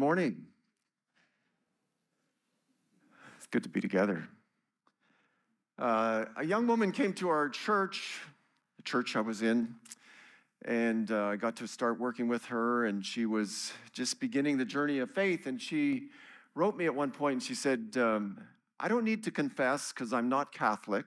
morning. It's good to be together. A young woman came to our church, the church I was in, and I got to start working with her, and she was just beginning the journey of faith, and she wrote me at one point, and she said, I don't need to confess because I'm not Catholic.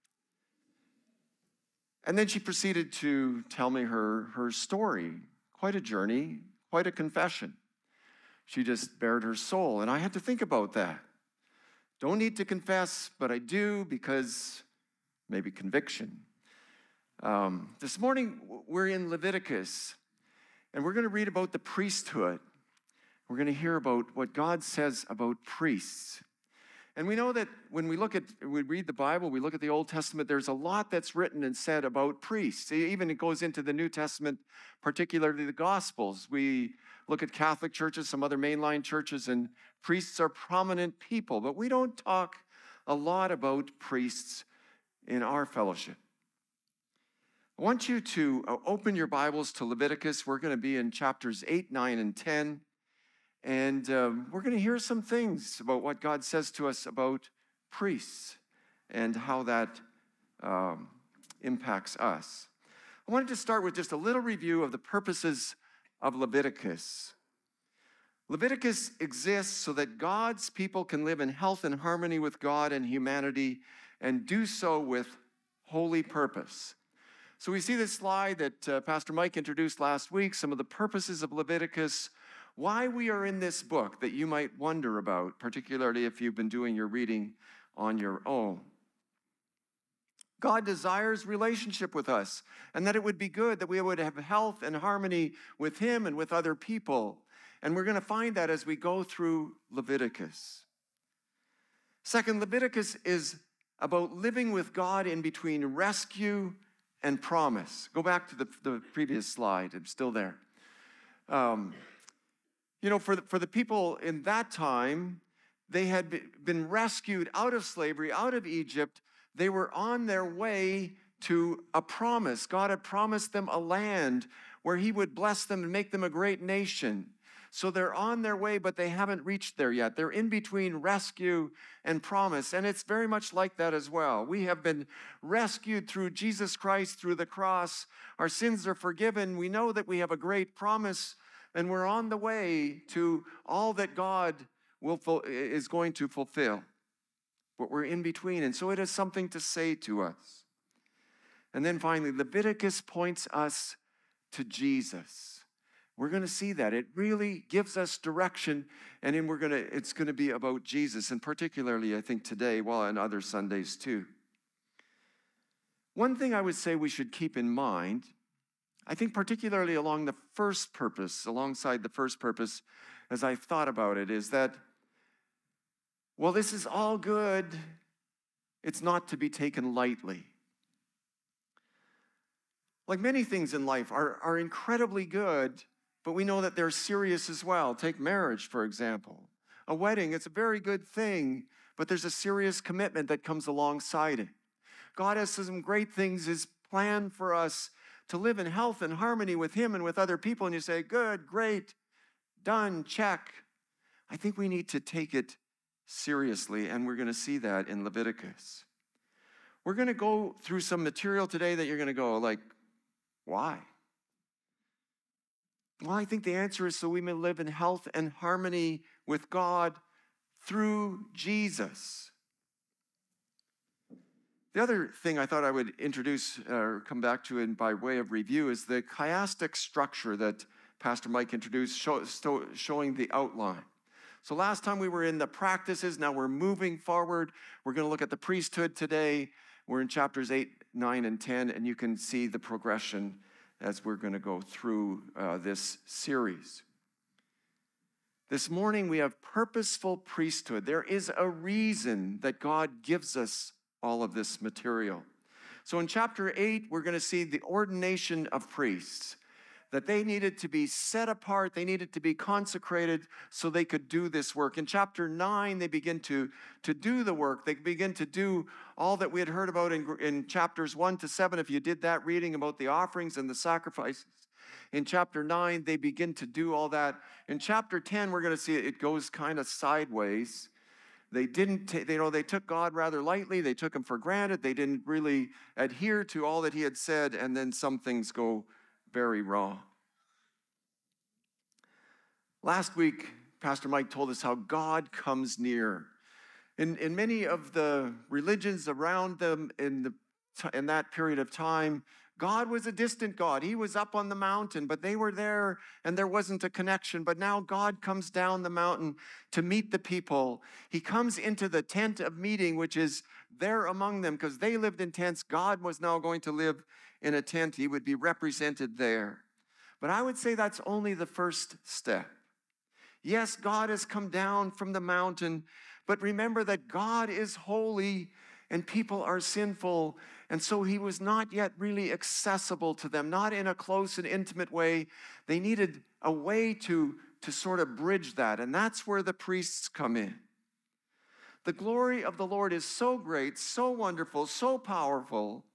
And then she proceeded to tell me her story. Quite a journey, quite a confession. She just bared her soul, and I had to think about that. Don't need to confess, but I do because maybe conviction. This morning, we're in Leviticus, and we're going to read about the priesthood. We're going to hear about what God says about priests. And we know that when we read the Bible, we look at the Old Testament, there's a lot that's written and said about priests. Even it goes into the New Testament, particularly the Gospels. We look at Catholic churches, some other mainline churches, and priests are prominent people. But we don't talk a lot about priests in our fellowship. I want you to open your Bibles to Leviticus. We're going to be in chapters 8, 9, and 10. And we're going to hear some things about what God says to us about priests and how that impacts us. I wanted to start with just a little review of the purposes of Leviticus. Leviticus exists so that God's people can live in health and harmony with God and humanity and do so with holy purpose. So we see this slide that Pastor Mike introduced last week, some of the purposes of Leviticus, why we are in this book that you might wonder about, particularly if you've been doing your reading on your own. God desires relationship with us, and that it would be good that we would have health and harmony with Him and with other people. And we're going to find that as we go through Leviticus. Second, Leviticus is about living with God in between rescue and promise. Go back to the previous slide. I'm still there. For the people in that time, they had been rescued out of slavery, out of Egypt. They were on their way to a promise. God had promised them a land where He would bless them and make them a great nation. So they're on their way, but they haven't reached there yet. They're in between rescue and promise. And it's very much like that as well. We have been rescued through Jesus Christ, through the cross. Our sins are forgiven. We know that we have a great promise, and we're on the way to all that God is going to fulfill. But we're in between, and so it has something to say to us. And then finally, Leviticus points us to Jesus. We're going to see that. It really gives us direction, and then it's going to be about Jesus, and particularly, I think, today, and other Sundays too. One thing I would say we should keep in mind, I think particularly alongside the first purpose, as I've thought about it, is that, well, this is all good. It's not to be taken lightly. Like many things in life are incredibly good, but we know that they're serious as well. Take marriage, for example. A wedding, it's a very good thing, but there's a serious commitment that comes alongside it. God has some great things, His plan for us to live in health and harmony with Him and with other people. And you say, good, great, done, check. I think we need to take it seriously, and we're going to see that in Leviticus. We're going to go through some material today that you're going to go like, why? Well, I think the answer is so we may live in health and harmony with God through Jesus. The other thing I thought I would introduce or come back to by way of review is the chiastic structure that Pastor Mike introduced, showing the outline. So last time we were in the practices, now we're moving forward. We're going to look at the priesthood today. We're in chapters 8, 9, and 10, and you can see the progression as we're going to go through this series. This morning we have purposeful priesthood. There is a reason that God gives us all of this material. So in chapter 8, we're going to see the ordination of priests, that they needed to be set apart, they needed to be consecrated so they could do this work. In chapter 9, they begin to do the work. They begin to do all that we had heard about in chapters 1 to 7, if you did that reading about the offerings and the sacrifices. In chapter 9, they begin to do all that. In chapter 10, we're going to see it goes kind of sideways. They they took God rather lightly. They took him for granted. They didn't really adhere to all that he had said, and then some things go very wrong. Last week, Pastor Mike told us how God comes near. In many of the religions around them in that period of time, God was a distant God. He was up on the mountain, but they were there and there wasn't a connection. But now God comes down the mountain to meet the people. He comes into the tent of meeting, which is there among them because they lived in tents. God was now going to live in a tent. He would be represented there. But I would say that's only the first step. Yes, God has come down from the mountain, but remember that God is holy and people are sinful. And so he was not yet really accessible to them, not in a close and intimate way. They needed a way to sort of bridge that. And that's where the priests come in. The glory of the Lord is so great, so wonderful, so powerful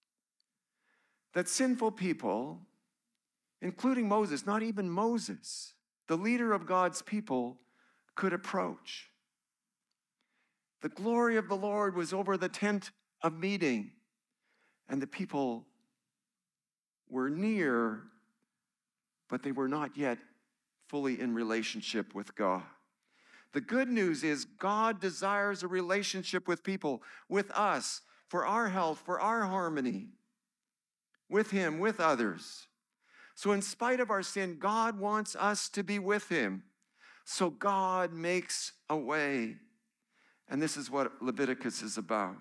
that sinful people, including Moses, not even Moses, the leader of God's people, could approach. The glory of the Lord was over the tent of meeting, and the people were near, but they were not yet fully in relationship with God. The good news is God desires a relationship with people, with us, for our health, for our harmony, with him, with others. So in spite of our sin, God wants us to be with him. So God makes a way. And this is what Leviticus is about.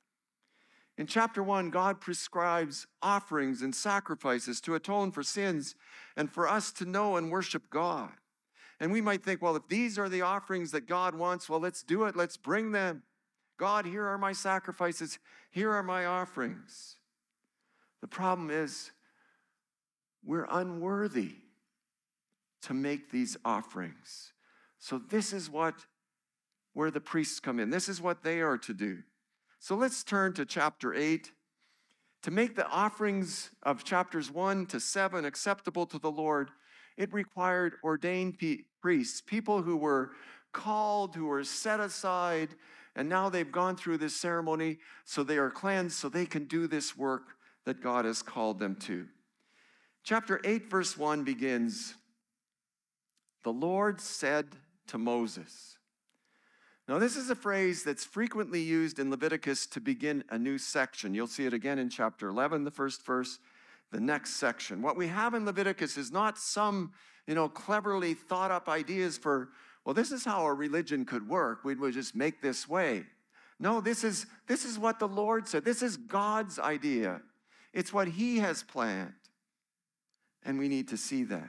In chapter 1, God prescribes offerings and sacrifices to atone for sins and for us to know and worship God. And we might think, well, if these are the offerings that God wants, well, let's do it. Let's bring them. God, here are my sacrifices. Here are my offerings. The problem is we're unworthy to make these offerings. So this is where the priests come in. This is what they are to do. So let's turn to chapter 8. To make the offerings of chapters 1 to 7 acceptable to the Lord, it required ordained priests, people who were called, who were set aside, and now they've gone through this ceremony, so they are cleansed, so they can do this work that God has called them to. Chapter 8, verse 1 begins, "The Lord said to Moses." Now, this is a phrase that's frequently used in Leviticus to begin a new section. You'll see it again in chapter 11, the first verse, the next section. What we have in Leviticus is not some, cleverly thought up ideas for, well, this is how a religion could work. We would just make this way. No, this is what the Lord said. This is God's idea. It's what he has planned. And we need to see that.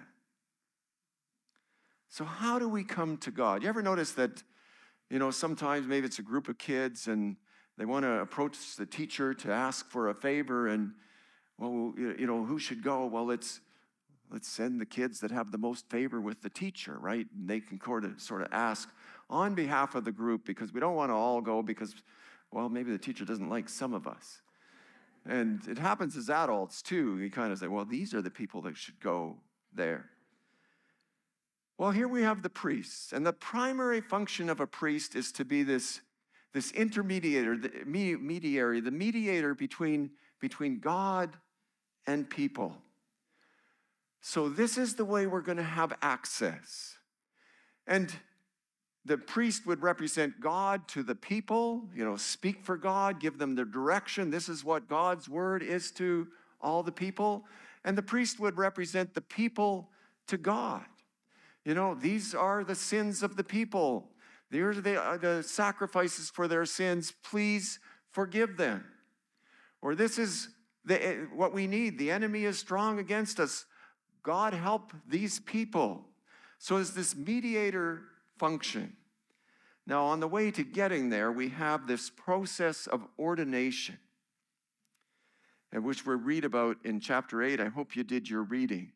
So how do we come to God? You ever notice that, sometimes maybe it's a group of kids and they want to approach the teacher to ask for a favor and, well, who should go? Well, let's send the kids that have the most favor with the teacher, right? And they can sort of ask on behalf of the group because we don't want to all go because, well, maybe the teacher doesn't like some of us. And it happens as adults, too. You kind of say, well, these are the people that should go there. Well, here we have the priests. And the primary function of a priest is to be this intermediator, the mediator between God and people. So this is the way we're going to have access. And the priest would represent God to the people, speak for God, give them the direction. This is what God's word is to all the people. And the priest would represent the people to God. These are the sins of the people. These are the sacrifices for their sins. Please forgive them. Or this is what we need. The enemy is strong against us. God help these people. So it's this mediator function. Now, on the way to getting there, we have this process of ordination, which we read about in chapter 8. I hope you did your reading.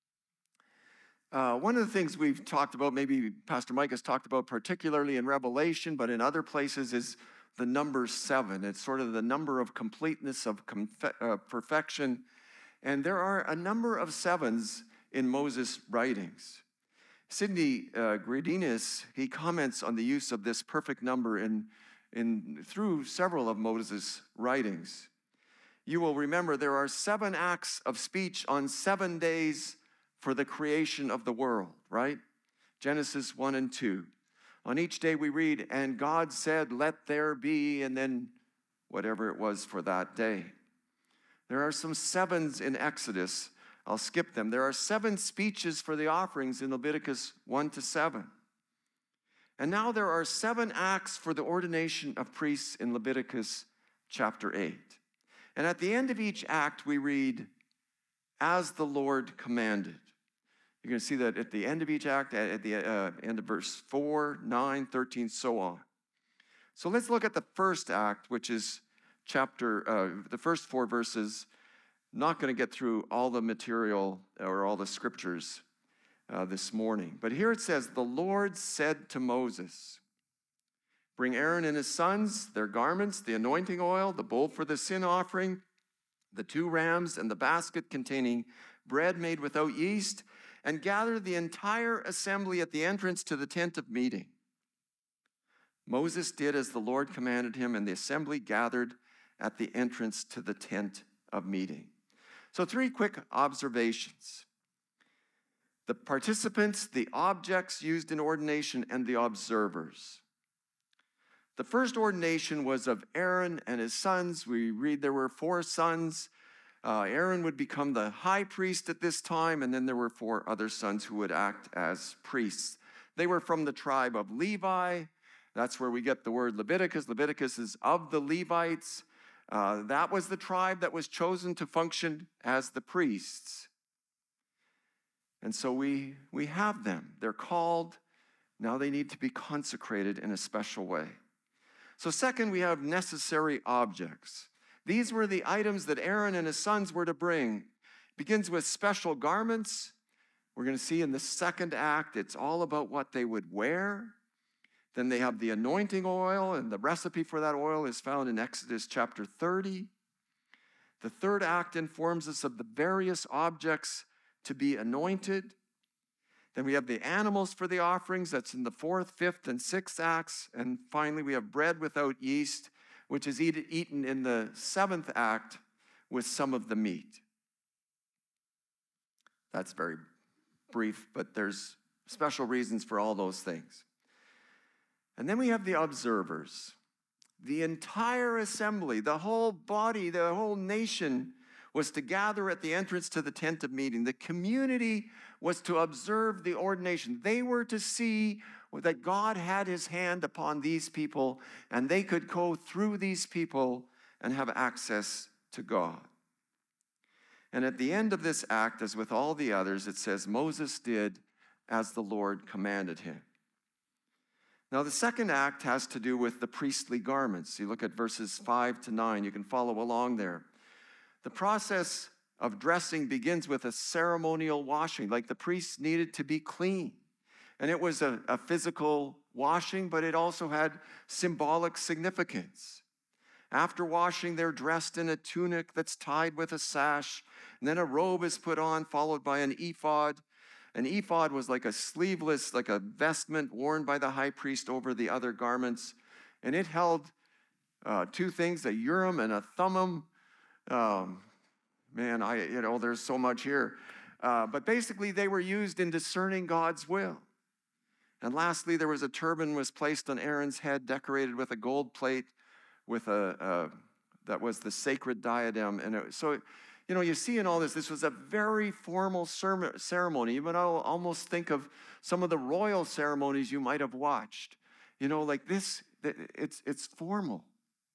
One of the things we've talked about, maybe Pastor Mike has talked about particularly in Revelation, but in other places, is the number 7. It's sort of the number of completeness, of perfection. And there are a number of 7s in Moses' writings. Sidney Greidanus, he comments on the use of this perfect number through several of Moses' writings. You will remember there are 7 acts of speech on 7 days for the creation of the world, right? Genesis 1 and 2. On each day we read, and God said, let there be, and then whatever it was for that day. There are some 7s in Exodus. I'll skip them. There are 7 speeches for the offerings in Leviticus 1 to 7. And now there are 7 acts for the ordination of priests in Leviticus chapter 8. And at the end of each act, we read, as the Lord commanded. You're going to see that at the end of each act, at the end of verse 4, 9, 13, so on. So let's look at the first act, which is the first 4 verses. Not going to get through all the material or all the scriptures this morning. But here it says, the Lord said to Moses, bring Aaron and his sons, their garments, the anointing oil, the bowl for the sin offering, the 2 rams, and the basket containing bread made without yeast, and gather the entire assembly at the entrance to the tent of meeting. Moses did as the Lord commanded him, and the assembly gathered at the entrance to the tent of meeting. So 3 quick observations. The participants, the objects used in ordination, and the observers. The first ordination was of Aaron and his sons. We read there were 4 sons. Aaron would become the high priest at this time, and then there were 4 other sons who would act as priests. They were from the tribe of Levi. That's where we get the word Leviticus. Leviticus is of the Levites. That was the tribe that was chosen to function as the priests. And so we have them. They're called. Now they need to be consecrated in a special way. So second, we have necessary objects. These were the items that Aaron and his sons were to bring. It begins with special garments. We're going to see in the second act, it's all about what they would wear. Then they have the anointing oil, and the recipe for that oil is found in Exodus chapter 30. The third act informs us of the various objects to be anointed. Then we have the animals for the offerings. That's in the 4th, 5th, and 6th acts. And finally, we have bread without yeast, which is eaten in the 7th act with some of the meat. That's very brief, but there's special reasons for all those things. And then we have the observers. The entire assembly, the whole body, the whole nation was to gather at the entrance to the tent of meeting. The community was to observe the ordination. They were to see that God had his hand upon these people, and they could go through these people and have access to God. And at the end of this act, as with all the others, it says, Moses did as the Lord commanded him. Now, the second act has to do with the priestly garments. You look at verses 5 to 9. You can follow along there. The process of dressing begins with a ceremonial washing, like the priests needed to be clean. And it was a physical washing, but it also had symbolic significance. After washing, they're dressed in a tunic that's tied with a sash, and then a robe is put on, followed by an ephod. An ephod was like a sleeveless, like a vestment worn by the high priest over the other garments, and it held 2 things, a urim and a thummim. There's so much here. But basically, they were used in discerning God's will. And lastly, there was a turban was placed on Aaron's head, decorated with a gold plate, with that was the sacred diadem. And you see in all this was a very formal ceremony. You might almost think of some of the royal ceremonies you might have watched. Like this, it's formal.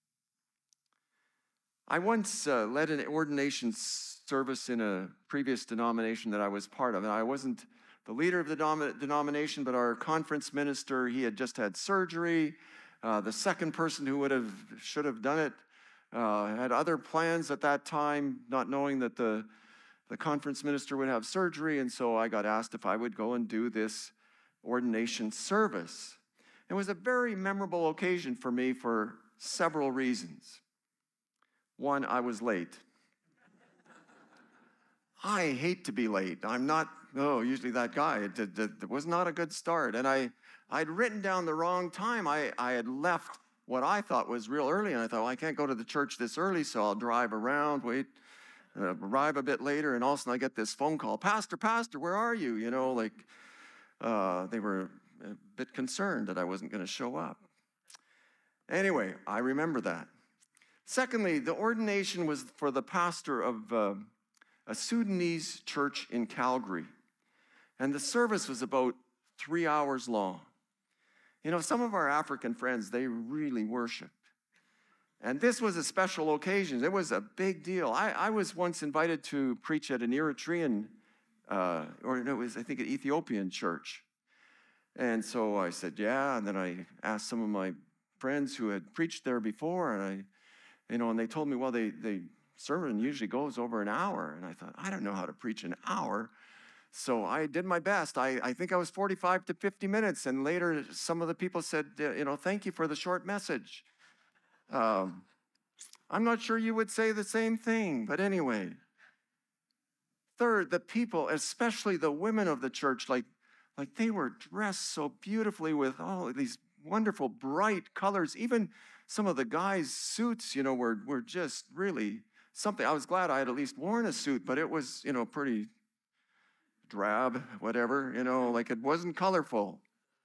I once led an ordination service in a previous denomination that I was part of. And I wasn't the leader of the denomination, but our conference minister, he had just had surgery. The second person who should have done it had other plans at that time, not knowing that the conference minister would have surgery. And so I got asked if I would go and do this ordination service. It was a very memorable occasion for me for several reasons. One, I was late. I hate to be late. I'm not oh, usually that guy. It was not a good start. And I'd written down the wrong time. I had left what I thought was real early, and I thought, well, I can't go to the church this early, so I'll drive around, wait, arrive a bit later, and all of a sudden I get this phone call, Pastor, where are you? You know, like they were a bit concerned that I wasn't going to show up. Anyway, I remember that. Secondly, the ordination was for the pastor of a Sudanese church in Calgary. And the service was about 3 hours long. You know, some of our African friends, they really worship. And this was a special occasion. It was a big deal. I was once invited to preach at an Eritrean, or it was, I think, an Ethiopian church. And so I said, yeah. And then I asked some of my friends who had preached there before, and and they told me, well, the sermon usually goes over an hour. And I thought, I don't know how to preach an hour. So I did my best. I think I was 45 to 50 minutes. And later, some of the people said, thank you for the short message. I'm not sure you would say the same thing, but anyway. Third, the people, especially the women of the church, like they were dressed so beautifully with all these wonderful bright colors. Even some of the guys' suits, were just really something. I was glad I had at least worn a suit, but it was, pretty drab, whatever, like it wasn't colorful.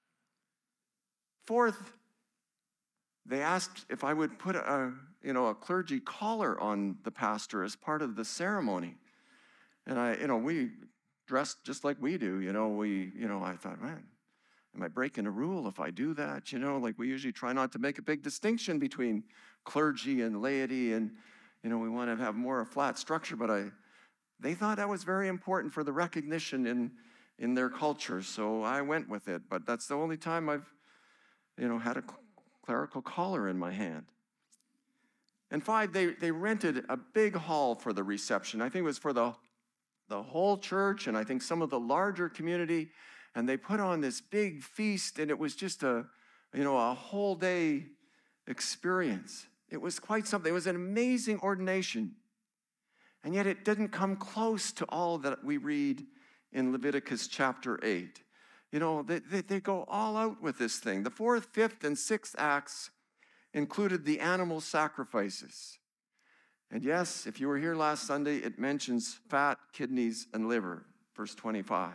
Fourth, they asked if I would put a clergy collar on the pastor as part of the ceremony. And we dressed just like we do, I thought, man, am I breaking a rule if I do that? Like we usually try not to make a big distinction between clergy and laity, and, we want to have more a flat structure, but they thought that was very important for the recognition in their culture, so I went with it. But that's the only time I've, had a clerical collar in my hand. And 5, they rented a big hall for the reception. I think it was for the whole church, and I think some of the larger community, and they put on this big feast, and it was just a whole day experience. It was quite something. It was an amazing ordination. And yet it didn't come close to all that we read in Leviticus chapter 8. They go all out with this thing. The 4th, 5th, and 6th acts included the animal sacrifices. And yes, if you were here last Sunday, it mentions fat, kidneys, and liver, verse 25.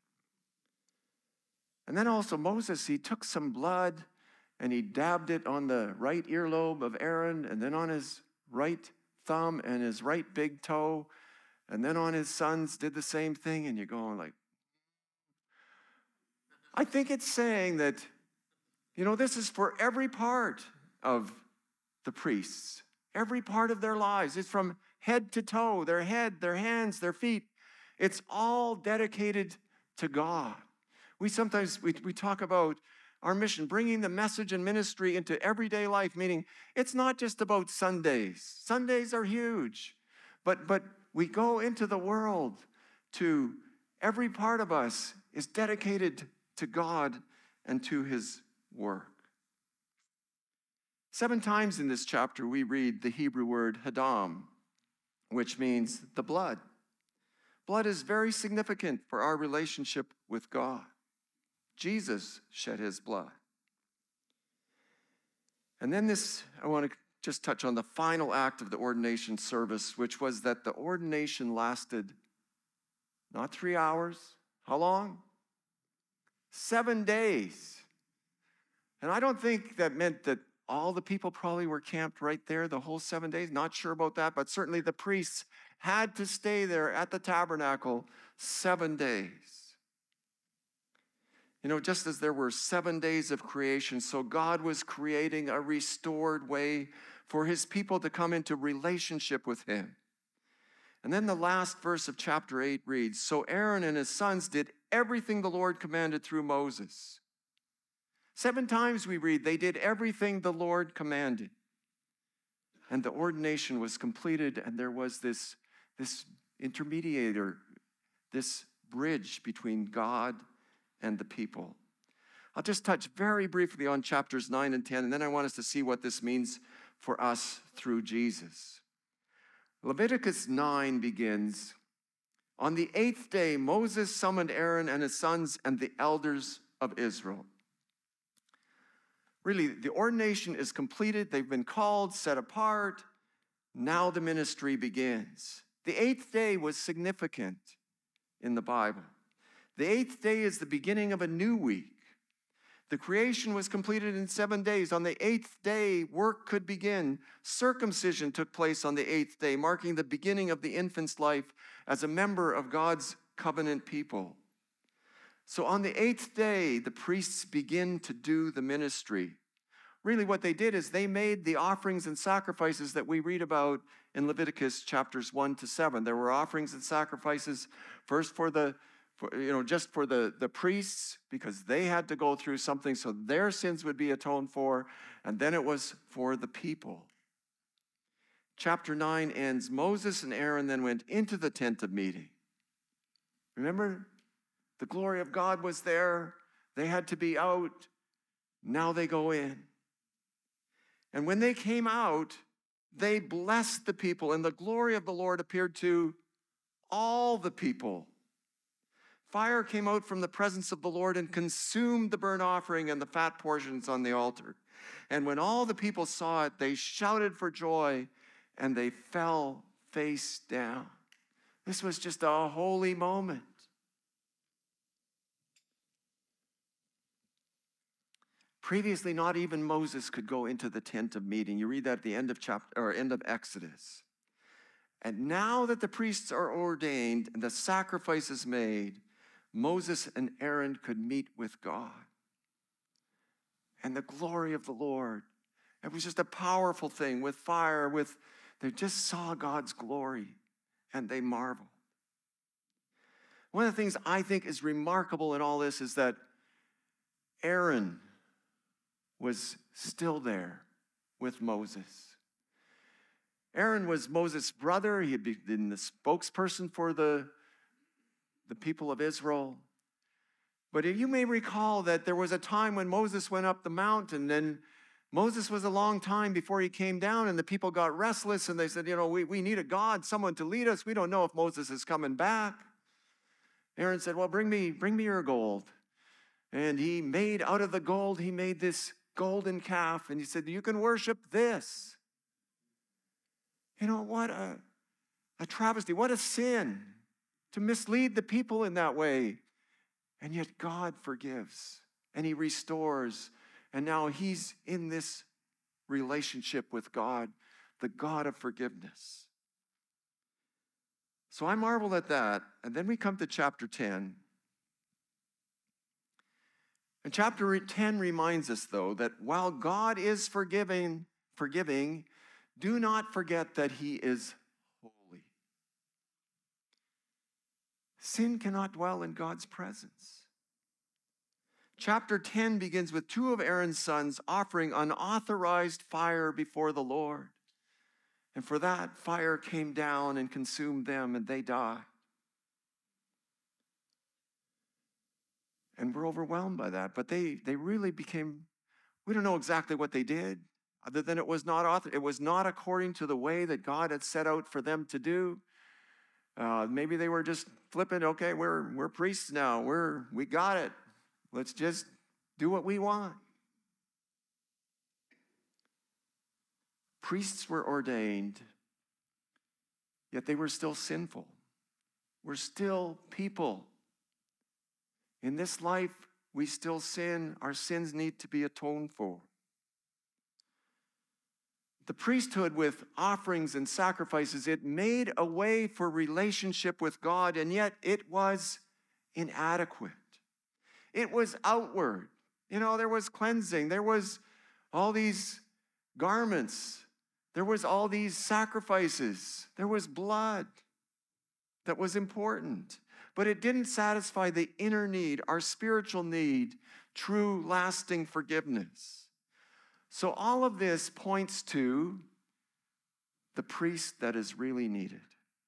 And then also Moses, he took some blood and he dabbed it on the right earlobe of Aaron, and then on his right thumb and his right big toe, and then on his sons did the same thing. And you're going like, I think it's saying that, this is for every part of the priests, every part of their lives. It's from head to toe, their head, their hands, their feet. It's all dedicated to God. We sometimes talk about our mission, bringing the message and ministry into everyday life, meaning it's not just about Sundays. Sundays are huge, but we go into the world to every part of us is dedicated to God and to his work. 7 times in this chapter, we read the Hebrew word hadam, which means the blood. Blood is very significant for our relationship with God. Jesus shed his blood. And then I want to just touch on the final act of the ordination service, which was that the ordination lasted not 3 hours. How long? 7 days. And I don't think that meant that all the people probably were camped right there the whole 7 days. Not sure about that, but certainly the priests had to stay there at the tabernacle 7 days. Just as there were 7 days of creation, so God was creating a restored way for his people to come into relationship with him. And then the last verse of chapter 8 reads, so Aaron and his sons did everything the Lord commanded through Moses. 7 times we read they did everything the Lord commanded. And the ordination was completed, and there was this intermediator, this bridge between God and the people. I'll just touch very briefly on chapters 9 and 10, and then I want us to see what this means for us through Jesus. Leviticus 9 begins, On the 8th day, Moses summoned Aaron and his sons and the elders of Israel. Really, the ordination is completed. They've been called, set apart. Now the ministry begins. The 8th day was significant in the Bible. The 8th day is the beginning of a new week. The creation was completed in 7 days. On the 8th day, work could begin. Circumcision took place on the 8th day, marking the beginning of the infant's life as a member of God's covenant people. So on the 8th day, the priests begin to do the ministry. Really what they did is they made the offerings and sacrifices that we read about in Leviticus chapters 1 to 7. There were offerings and sacrifices first just for the priests, because they had to go through something so their sins would be atoned for, and then it was for the people. Chapter 9 ends, Moses and Aaron then went into the tent of meeting. Remember, the glory of God was there. They had to be out. Now they go in. And when they came out, they blessed the people, and the glory of the Lord appeared to all the people. Fire came out from the presence of the Lord and consumed the burnt offering and the fat portions on the altar. And when all the people saw it, they shouted for joy, and they fell face down. This was just a holy moment. Previously, not even Moses could go into the tent of meeting. You read that at the end of Exodus. And now that the priests are ordained and the sacrifice is made, Moses and Aaron could meet with God. And the glory of the Lord. It was just a powerful thing with fire, they just saw God's glory and they marveled. One of the things I think is remarkable in all this is that Aaron was still there with Moses. Aaron was Moses' brother. He had been the spokesperson for the people of Israel. But you may recall that there was a time when Moses went up the mountain, and Moses was a long time before he came down, and the people got restless, and they said, we need a God, someone to lead us. We don't know if Moses is coming back. Aaron said, well, bring me your gold. And he made, out of the gold, he made this golden calf, and he said, you can worship this. What a travesty, what a sin to mislead the people in that way. And yet God forgives, and he restores, and now he's in this relationship with God, the God of forgiveness. So I marveled at that, and then we come to chapter 10. And chapter 10 reminds us, though, that while God is forgiving, do not forget that he is holy. Sin cannot dwell in God's presence. Chapter 10 begins with two of Aaron's sons offering unauthorized fire before the Lord. And for that, fire came down and consumed them, and they died. And we're overwhelmed by that. But they really became, we don't know exactly what they did, other than it was not according to the way that God had set out for them to do. Maybe they were just flippant. Okay, we're priests now. We got it. Let's just do what we want. Priests were ordained, yet they were still sinful. We're still people. In this life, we still sin. Our sins need to be atoned for. The priesthood with offerings and sacrifices, it made a way for relationship with God, and yet it was inadequate. It was outward. There was cleansing. There was all these garments. There was all these sacrifices. There was blood that was important. But it didn't satisfy the inner need, our spiritual need, true, lasting forgiveness. So all of this points to the priest that is really needed.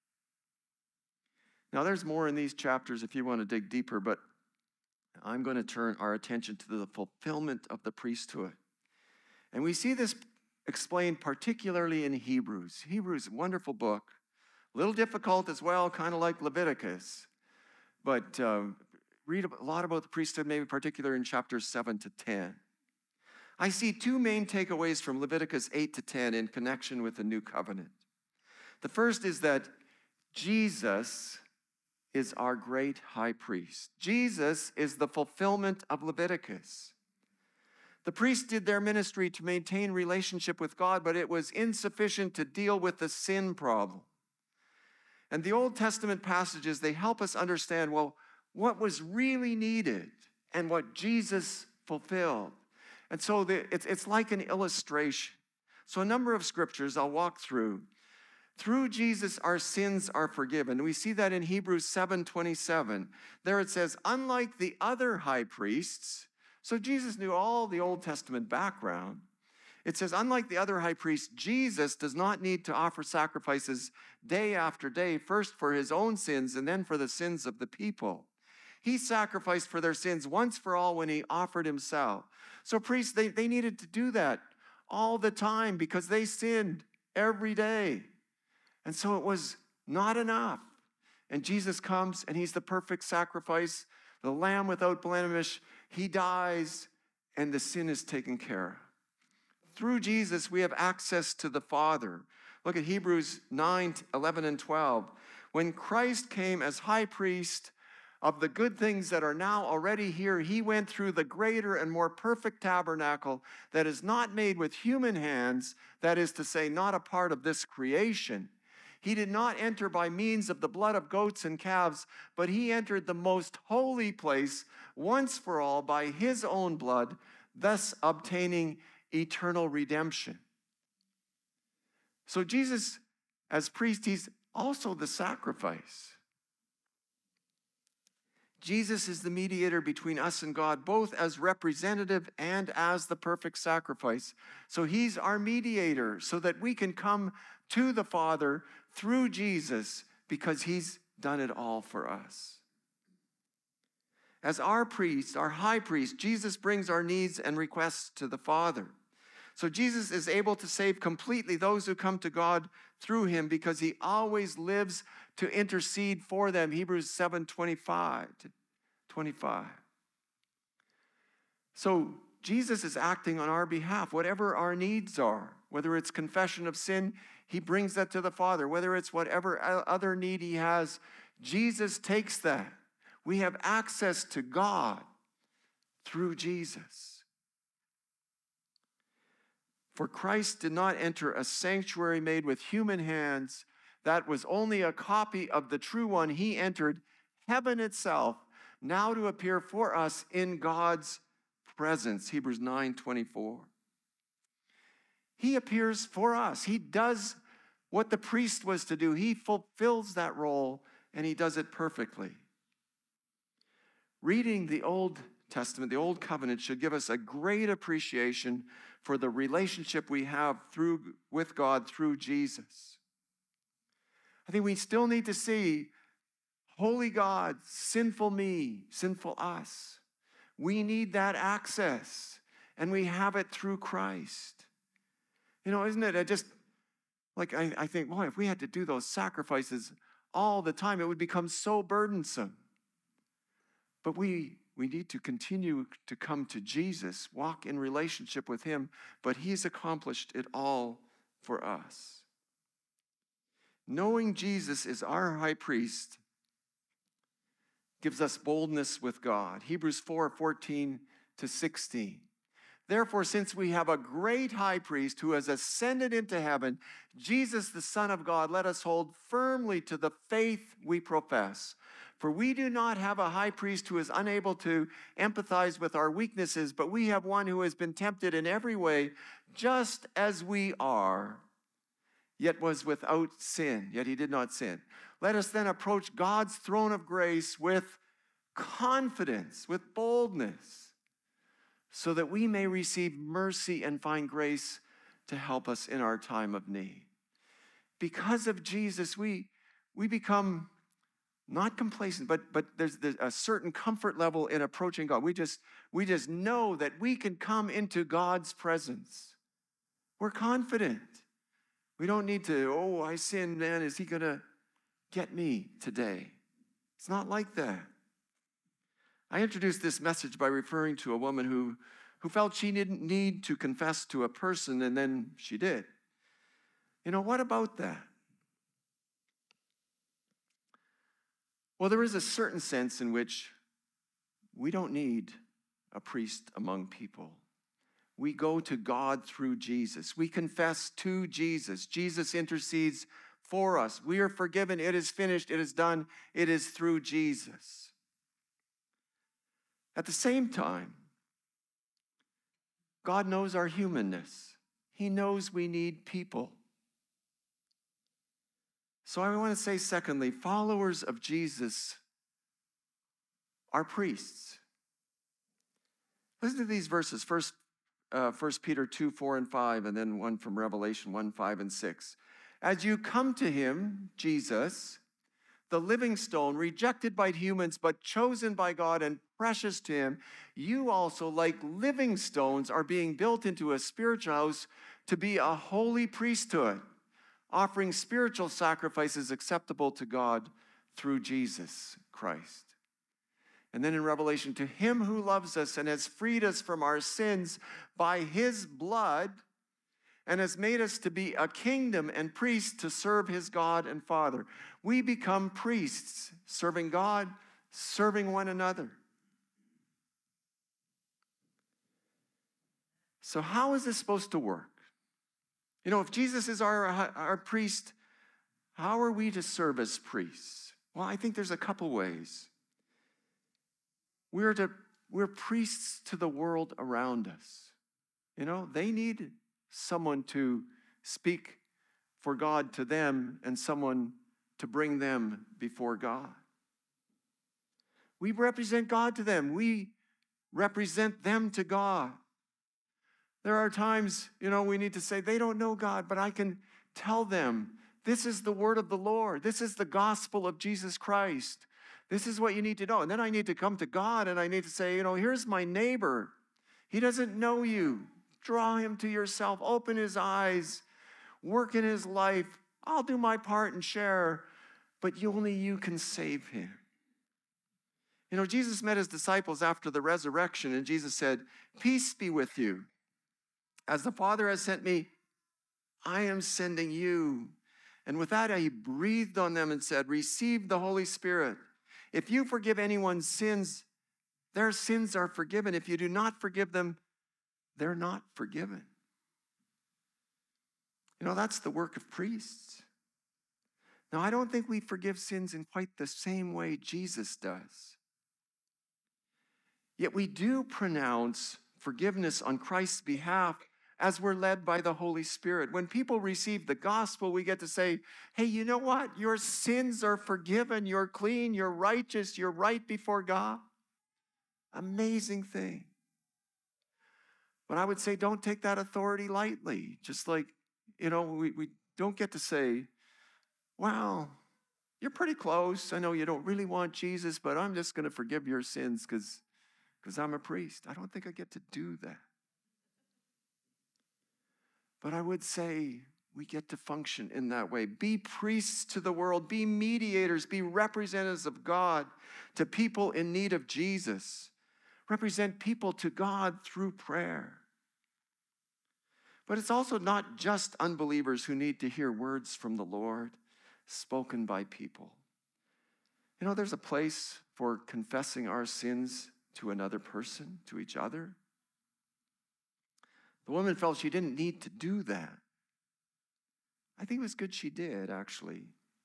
Now, there's more in these chapters if you want to dig deeper, but I'm going to turn our attention to the fulfillment of the priesthood. And we see this explained particularly in Hebrews. Hebrews, a wonderful book, A little difficult as well, kind of like Leviticus. But read a lot about the priesthood, maybe particular in chapters 7 to 10. I see two main takeaways from Leviticus 8 to 10 in connection with the new covenant. The first is that Jesus is our great high priest. Jesus is the fulfillment of Leviticus. The priests did their ministry to maintain relationship with God, but it was insufficient to deal with the sin problem. And the Old Testament passages, they help us understand, well, what was really needed and what Jesus fulfilled. And so it's like an illustration. So a number of scriptures I'll walk through. Through Jesus, our sins are forgiven. We see that in Hebrews 7:27. There it says, unlike the other high priests, so Jesus knew all the Old Testament background. It says, unlike the other high priests, Jesus does not need to offer sacrifices day after day, first for his own sins and then for the sins of the people. He sacrificed for their sins once for all when he offered himself. So priests, they needed to do that all the time because they sinned every day. And so it was not enough. And Jesus comes and he's the perfect sacrifice, the lamb without blemish. He dies and the sin is taken care of. Through Jesus, we have access to the Father. Look at Hebrews 9, 11, and 12. When Christ came as high priest of the good things that are now already here, he went through the greater and more perfect tabernacle that is not made with human hands, that is to say, not a part of this creation. He did not enter by means of the blood of goats and calves, but he entered the most holy place once for all by his own blood, thus obtaining eternal redemption. So Jesus, as priest, he's also the sacrifice. Jesus is the mediator between us and God, both as representative and as the perfect sacrifice. So he's our mediator so that we can come to the Father through Jesus because he's done it all for us. As our priest, our high priest, Jesus brings our needs and requests to the Father. So Jesus is able to save completely those who come to God through him because he always lives to intercede for them. Hebrews 7:25 to 25. So Jesus is acting on our behalf, whatever our needs are. Whether it's confession of sin, he brings that to the Father. Whether it's whatever other need he has, Jesus takes that. We have access to God through Jesus. For Christ did not enter a sanctuary made with human hands. That was only a copy of the true one. He entered heaven itself, now to appear for us in God's presence. Hebrews 9:24. He appears for us. He does what the priest was to do. He fulfills that role, and he does it perfectly. Reading the Old Testament, the Old Covenant, should give us a great appreciation for the relationship we have with God through Jesus. I think we still need to see holy God, sinful me, sinful us. We need that access, and we have it through Christ. You know, isn't it? I think, boy, if we had to do those sacrifices all the time, it would become so burdensome. But we need to continue to come to Jesus, walk in relationship with him, but he's accomplished it all for us. Knowing Jesus is our high priest gives us boldness with God. Hebrews 4:14 to 16. Therefore, since we have a great high priest who has ascended into heaven, Jesus, the Son of God, let us hold firmly to the faith we profess. For we do not have a high priest who is unable to empathize with our weaknesses, but we have one who has been tempted in every way, just as we are, yet was without sin, yet he did not sin. Let us then approach God's throne of grace with confidence, with boldness, so that we may receive mercy and find grace to help us in our time of need. Because of Jesus, we become not complacent, but there's a certain comfort level in approaching God. We just know that we can come into God's presence. We're confident. We don't need to, I sinned, man, is he going to get me today. It's not like that. I introduced this message by referring to a woman who felt she didn't need to confess to a person, and then she did. What about that? Well, there is a certain sense in which we don't need a priest among people. We go to God through Jesus. We confess to Jesus. Jesus intercedes for us. We are forgiven. It is finished. It is done. It is through Jesus. At the same time, God knows our humanness. He knows we need people. So I want to say, secondly, followers of Jesus are priests. Listen to these verses. First, 1 Peter 2, 4 and 5, and then one from Revelation 1, 5 and 6. As you come to him, Jesus, the living stone, rejected by humans, but chosen by God and precious to him, you also, like living stones, are being built into a spiritual house to be a holy priesthood, offering spiritual sacrifices acceptable to God through Jesus Christ. And then in Revelation, to him who loves us and has freed us from our sins by his blood and has made us to be a kingdom and priests to serve his God and Father. We become priests, serving God, serving one another. So how is this supposed to work? If Jesus is our priest, how are we to serve as priests? Well, I think there's a couple ways. We're priests to the world around us. They need someone to speak for God to them and someone to bring them before God. We represent God to them. We represent them to God. There are times, we need to say, they don't know God, but I can tell them, this is the word of the Lord. This is the gospel of Jesus Christ. This is what you need to know. And then I need to come to God and I need to say, here's my neighbor. He doesn't know you. Draw him to yourself. Open his eyes. Work in his life. I'll do my part and share, but only you can save him. Jesus met his disciples after the resurrection, and Jesus said, peace be with you. As the Father has sent me, I am sending you. And with that, he breathed on them and said, receive the Holy Spirit. If you forgive anyone's sins, their sins are forgiven. If you do not forgive them, they're not forgiven. That's the work of priests. Now, I don't think we forgive sins in quite the same way Jesus does. Yet we do pronounce forgiveness on Christ's behalf as we're led by the Holy Spirit. When people receive the gospel, we get to say, hey, you know what? Your sins are forgiven. You're clean. You're righteous. You're right before God. Amazing thing. But I would say don't take that authority lightly. Just like, we don't get to say, well, you're pretty close. I know you don't really want Jesus, but I'm just going to forgive your sins because I'm a priest. I don't think I get to do that. But I would say we get to function in that way. Be priests to the world. Be mediators. Be representatives of God to people in need of Jesus. Represent people to God through prayer. But it's also not just unbelievers who need to hear words from the Lord spoken by people. There's a place for confessing our sins to another person, to each other. The woman felt she didn't need to do that. I think it was good she did, actually.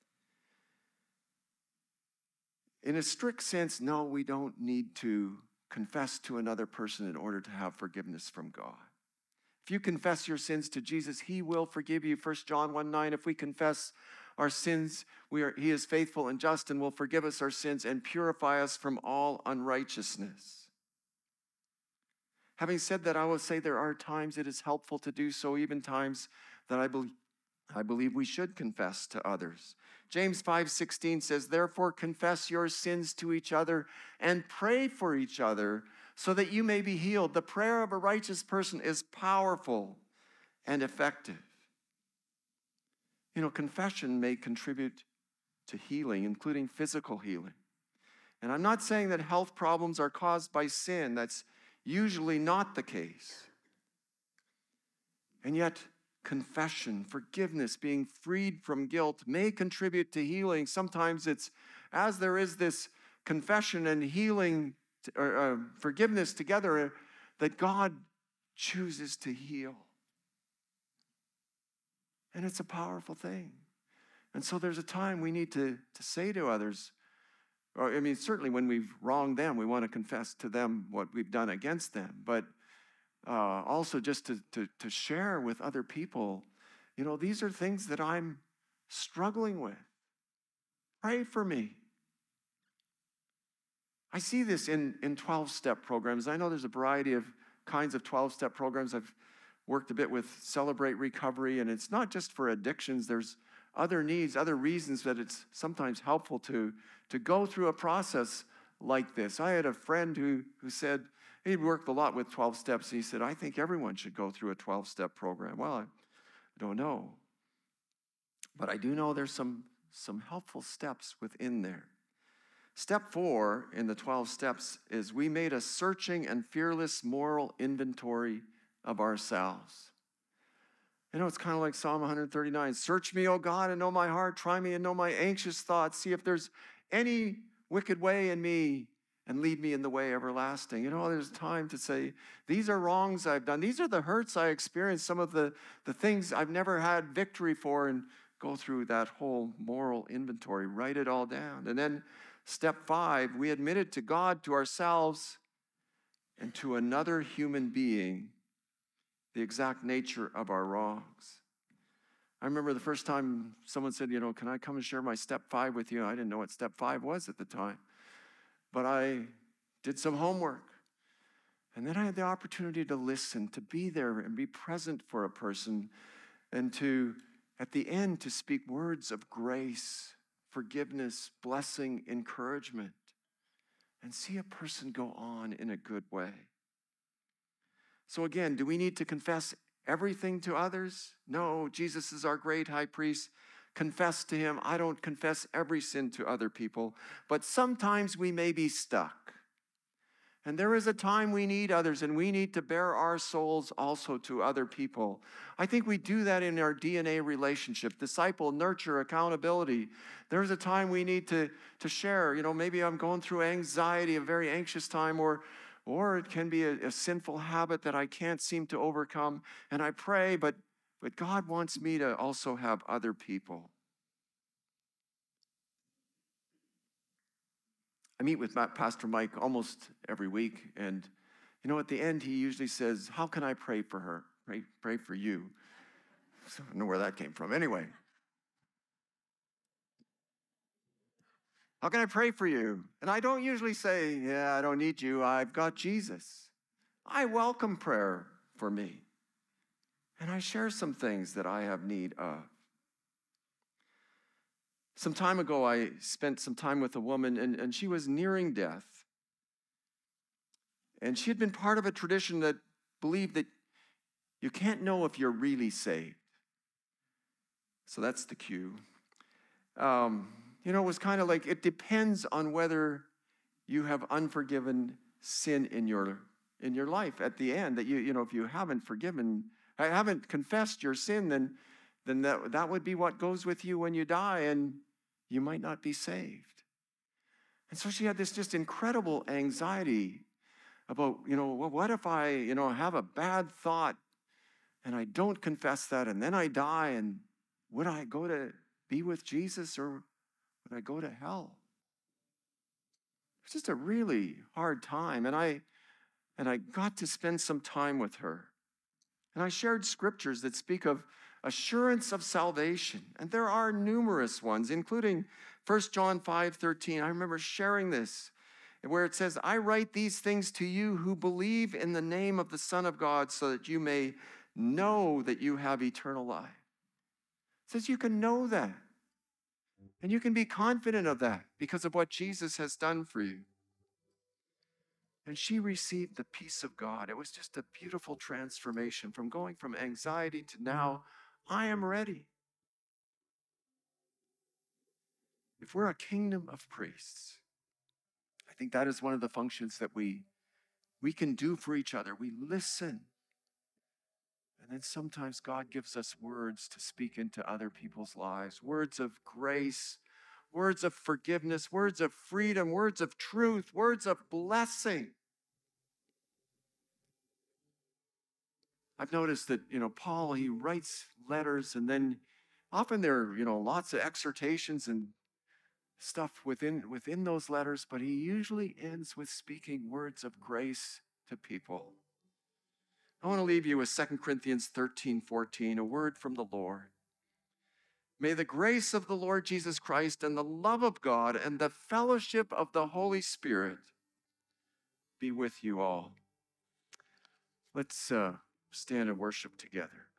In a strict sense, no, we don't need to confess to another person in order to have forgiveness from God. If you confess your sins to Jesus, he will forgive you. 1 John 1:9, if we confess our sins, he is faithful and just and will forgive us our sins and purify us from all unrighteousness. Having said that, I will say there are times it is helpful to do so, even times that I believe we should confess to others. James 5:16 says, therefore confess your sins to each other and pray for each other so that you may be healed. The prayer of a righteous person is powerful and effective. Confession may contribute to healing, including physical healing. And I'm not saying that health problems are caused by sin. That's usually not the case. And yet, confession, forgiveness, being freed from guilt may contribute to healing. Sometimes it's as there is this confession and healing or forgiveness together that God chooses to heal. And it's a powerful thing. And so there's a time we need to say to others, or I mean, certainly when we've wronged them, we want to confess to them what we've done against them. But also just to share with other people, these are things that I'm struggling with. Pray for me. I see this in 12-step programs. I know there's a variety of kinds of 12-step programs. I've worked a bit with Celebrate Recovery, and it's not just for addictions. There's other needs, other reasons that it's sometimes helpful to go through a process like this. I had a friend who said, he'd worked a lot with 12 steps. He said, I think everyone should go through a 12-step program. Well, I don't know. But I do know there's some helpful steps within there. Step 4 in the 12 steps is we made a searching and fearless moral inventory of ourselves. It's kind of like Psalm 139. Search me, O God, and know my heart. Try me and know my anxious thoughts. See if there's any wicked way in me and lead me in the way everlasting. There's time to say, these are wrongs I've done. These are the hurts I experienced, some of the things I've never had victory for, and go through that whole moral inventory, write it all down. And then step 5, we admitted to God, to ourselves, and to another human being the exact nature of our wrongs. I remember the first time someone said, can I come and share my step 5 with you? I didn't know what step 5 was at the time. But I did some homework. And then I had the opportunity to listen, to be there and be present for a person, and to, at the end, to speak words of grace, forgiveness, blessing, encouragement, and see a person go on in a good way. So again, do we need to confess everything to others? No, Jesus is our great high priest. Confess to him. I don't confess every sin to other people, but sometimes we may be stuck. And there is a time we need others, and we need to bear our souls also to other people. I think we do that in our DNA relationship, disciple, nurture, accountability. There's a time we need to share. Maybe I'm going through anxiety, a very anxious time, or it can be a sinful habit that I can't seem to overcome. And I pray, but God wants me to also have other people. I meet with Pastor Mike almost every week, and at the end he usually says, how can I pray for her? Pray for you. So I don't know where that came from. Anyway. How can I pray for you? And I don't usually say, I don't need you. I've got Jesus. I welcome prayer for me. And I share some things that I have need of. Some time ago, I spent some time with a woman, and she was nearing death. And she had been part of a tradition that believed that you can't know if you're really saved. So that's the cue. It was kind of like, it depends on whether you have unforgiven sin in your life at the end, that if you haven't confessed your sin, then that would be what goes with you when you die, and you might not be saved. And so she had this just incredible anxiety about, well, what if I, have a bad thought and I don't confess that, and then I die, and would I go to be with Jesus, or would I go to hell? It's just a really hard time. And I got to spend some time with her. And I shared scriptures that speak of assurance of salvation. And there are numerous ones, including 1 John 5:13. I remember sharing this, where it says, I write these things to you who believe in the name of the Son of God, so that you may know that you have eternal life. It says you can know that. And you can be confident of that because of what Jesus has done for you. And she received the peace of God. It was just a beautiful transformation from going from anxiety to now, I am ready. if we're a kingdom of priests, I think that is one of the functions that we can do for each other. We listen. And then sometimes God gives us words to speak into other people's lives, words of grace, words of forgiveness, words of freedom, words of truth, words of blessing. I've noticed that, Paul, he writes letters, and then often there are, lots of exhortations and stuff within those letters, but he usually ends with speaking words of grace to people. I want to leave you with 2 Corinthians 13:14, a word from the Lord. May the grace of the Lord Jesus Christ and the love of God and the fellowship of the Holy Spirit be with you all. Let's stand and worship together.